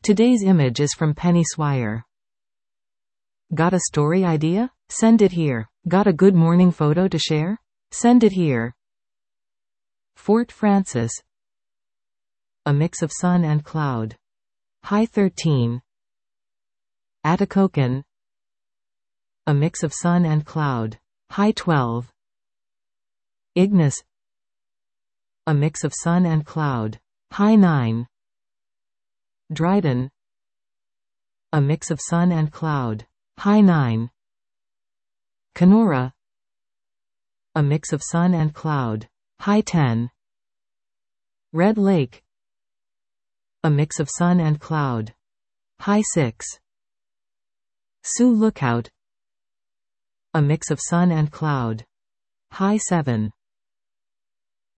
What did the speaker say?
Today's image is from Penny Swire. Got a story idea? Send it here. Got a good morning photo to share? Send it here. Fort Frances. A mix of sun and cloud. High 13. Atikokan. A mix of sun and cloud. High 12. Ignis. A mix of sun and cloud. High 9. Dryden. A mix of sun and cloud. High 9. Kenora. A mix of sun and cloud. High 10. Red Lake. A mix of sun and cloud. High 6. Sioux Lookout. A mix of sun and cloud. High 7.